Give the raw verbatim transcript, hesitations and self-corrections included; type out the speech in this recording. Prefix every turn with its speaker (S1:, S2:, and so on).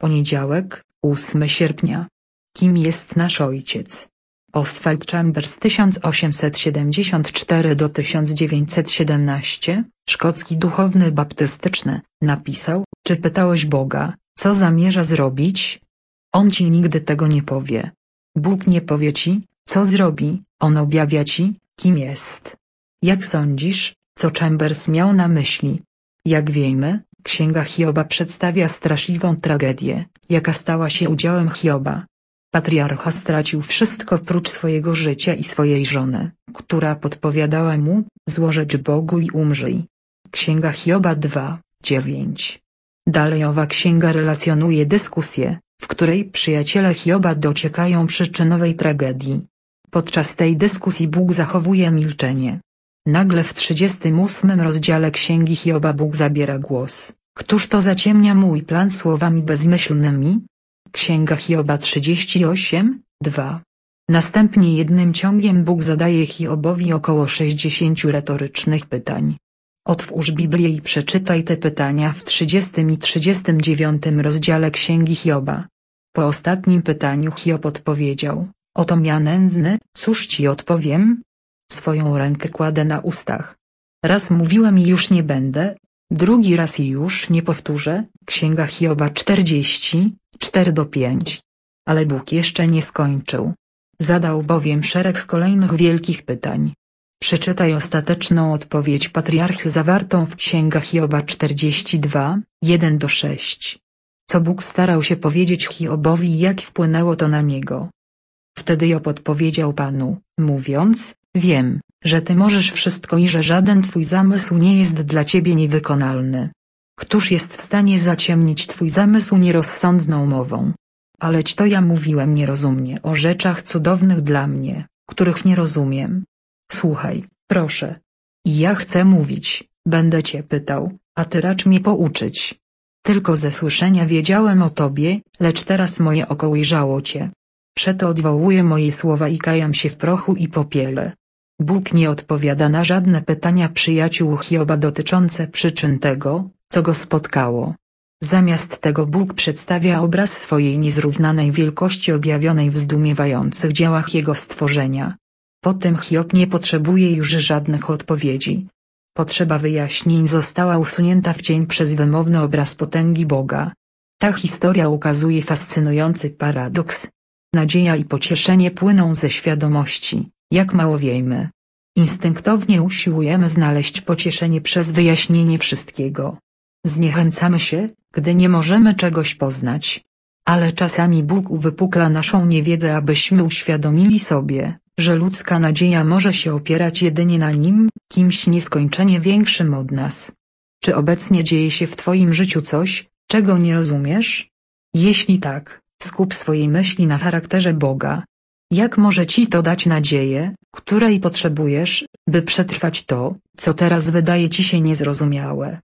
S1: Poniedziałek, ósmego sierpnia. Kim jest nasz ojciec? Oswald Chambers tysiąc osiemset siedemdziesiąt cztery do tysiąc dziewięćset siedemnaście, szkocki duchowny baptystyczny, napisał: czy pytałeś Boga, co zamierza zrobić? On ci nigdy tego nie powie. Bóg nie powie ci, co zrobi, on objawia ci, kim jest. Jak sądzisz, co Chambers miał na myśli? Jak wiemy, Księga Hioba przedstawia straszliwą tragedię, jaka stała się udziałem Hioba. Patriarcha stracił wszystko prócz swojego życia i swojej żony, która podpowiadała mu: złożeć Bogu i umrzyj. Księga Hioba dwa, dziewięć. Dalej owa księga relacjonuje dyskusję, w której przyjaciele Hioba dociekają przyczynowej tragedii. Podczas tej dyskusji Bóg zachowuje milczenie. Nagle w trzydziestym ósmym rozdziale Księgi Hioba Bóg zabiera głos: któż to zaciemnia mój plan słowami bezmyślnymi? Księga Hioba trzydzieści osiem, dwa. Następnie jednym ciągiem Bóg zadaje Hiobowi około sześćdziesięciu retorycznych pytań. Otwórz Biblię i przeczytaj te pytania w trzydziestym i trzydziestym dziewiątym rozdziale Księgi Hioba. Po ostatnim pytaniu Hiob odpowiedział: otom ja nędzny, cóż ci odpowiem? Swoją rękę kładę na ustach. Raz mówiłem i już nie będę, drugi raz i już nie powtórzę. Księga Hioba czterdzieści, cztery do pięciu. Ale Bóg jeszcze nie skończył. Zadał bowiem szereg kolejnych wielkich pytań. Przeczytaj ostateczną odpowiedź patriarchy zawartą w Księgach Hioba czterdzieści dwa, jeden do sześciu. Co Bóg starał się powiedzieć Hiobowi i jak wpłynęło to na niego. Wtedy Job odpowiedział Panu, mówiąc: wiem, że Ty możesz wszystko i że żaden Twój zamysł nie jest dla Ciebie niewykonalny. Któż jest w stanie zaciemnić Twój zamysł nierozsądną mową? Aleć to ja mówiłem nierozumnie o rzeczach cudownych dla mnie, których nie rozumiem. Słuchaj, proszę. I ja chcę mówić, będę Cię pytał, a Ty racz mnie pouczyć. Tylko ze słyszenia wiedziałem o Tobie, lecz teraz moje oko ujrzało Cię. Przeto odwołuję moje słowa i kajam się w prochu i popiele. Bóg nie odpowiada na żadne pytania przyjaciół Hioba dotyczące przyczyn tego, co go spotkało. Zamiast tego Bóg przedstawia obraz swojej niezrównanej wielkości objawionej w zdumiewających dziełach Jego stworzenia. Potem Hiob nie potrzebuje już żadnych odpowiedzi. Potrzeba wyjaśnień została usunięta w cień przez wymowny obraz potęgi Boga. Ta historia ukazuje fascynujący paradoks. Nadzieja i pocieszenie płyną ze świadomości, jak mało wiemy. Instynktownie usiłujemy znaleźć pocieszenie przez wyjaśnienie wszystkiego. Zniechęcamy się, gdy nie możemy czegoś poznać. Ale czasami Bóg uwypukla naszą niewiedzę, abyśmy uświadomili sobie, że ludzka nadzieja może się opierać jedynie na Nim, kimś nieskończenie większym od nas. Czy obecnie dzieje się w Twoim życiu coś, czego nie rozumiesz? Jeśli tak, skup swoje myśli na charakterze Boga. Jak może Ci to dać nadzieję, której potrzebujesz, by przetrwać to, co teraz wydaje Ci się niezrozumiałe?